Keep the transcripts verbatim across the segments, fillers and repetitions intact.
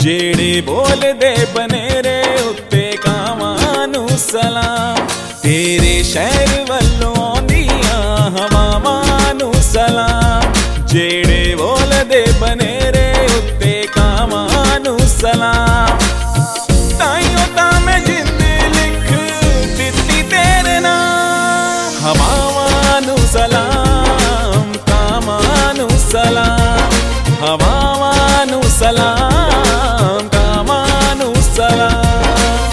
जेड़े बोलदे बनेरे उत्ते कावां नू सलाम। तेरे शहर वल्लों आउंदियां हवावां नू सलाम। जेड़े बोलदे बनेरे उत्ते कावां नू सलाम। ताइयों तां मैं जिंद लिख दित्ती तेरे नाम। हवावां नू सलाम, कावां नू सलाम। हवावां नू सलाम, कावां नू सलाम।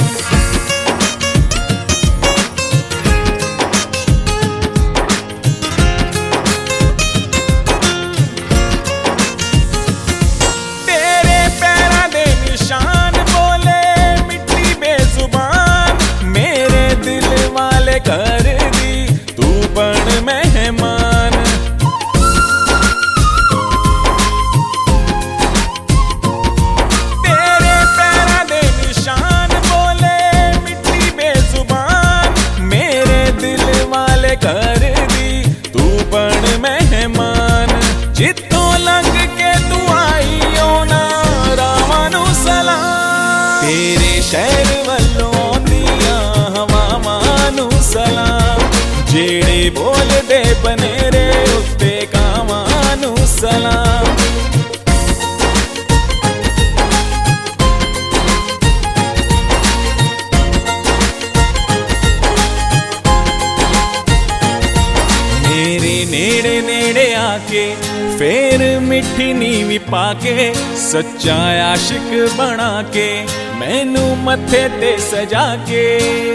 तेरे पैरां दे निशान बोले मिट्टी बेजुबान। मेरे दिल वाले कर दी तू बन मेहमान। तेरे पैरां दे निशान बोले मिट्टी बेजुबान। मेरे दिल वाले कर दी तू बन मेहमान। जित्थों लंघ के तू आई ओना रावां नू सलाम। तेरे शहर वल्लों आउंदियां हवावां नू सलाम। जेड़े बोलदे बनेरे उत्ते कावां नू सलाम। मेरे नेड़े नेड़े आके फेर मिठी नीवी पाके। सच्चा आशिक बना के मैनू मत्थे ते सजा के।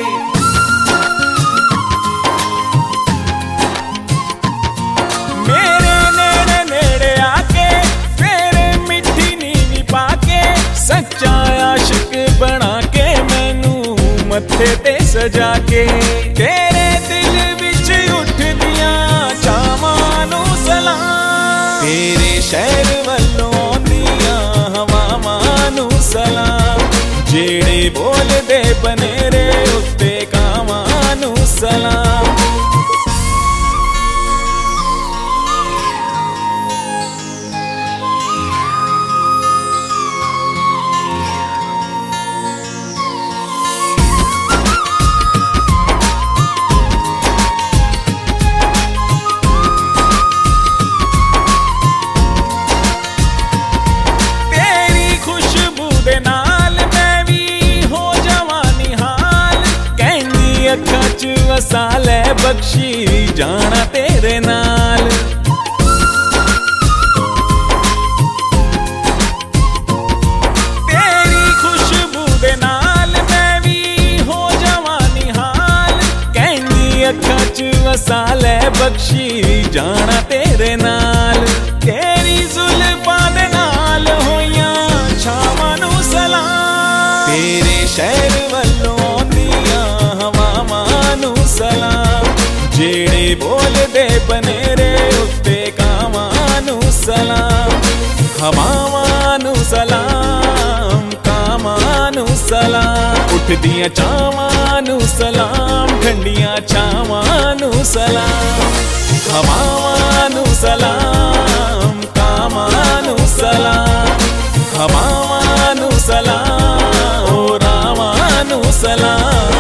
मेरे नेड़े नेड़े आके फेर मिठी नीवी पाके। सच्चा आशिक बना के मैनू मत्थे ते सजा के। तेरे दिल विच उठदियां चावां नू सलाम। तेरे शहर वल्लों आउंदियां हवावां नू सलाम। जेड़े बोलदे बनेरे उत्ते कावां नू सलाम। अखां च वसा लै बख्शी जाना तेरे नाल। तेरी खुशबू दे नाल मैं भी हो जावां निहाल। कहनी अखां च वसा लै बख्शी जाना तेरे नाल। तेरी जुल्फां दे नाल होइयां छावां नू सलाम। तेरे शहर वल्लों सलाम। जेड़े बोलदे बनेरे उत्ते कावां नू सलाम। हवावां नू सलाम, कावां नू सलाम। उठदियां चावां नू सलाम, ठंडियां छावां नू सलाम। हवावां नू सलाम, कावां नू सलाम। हवावां नू सलाम, ओ रावां नू सलाम।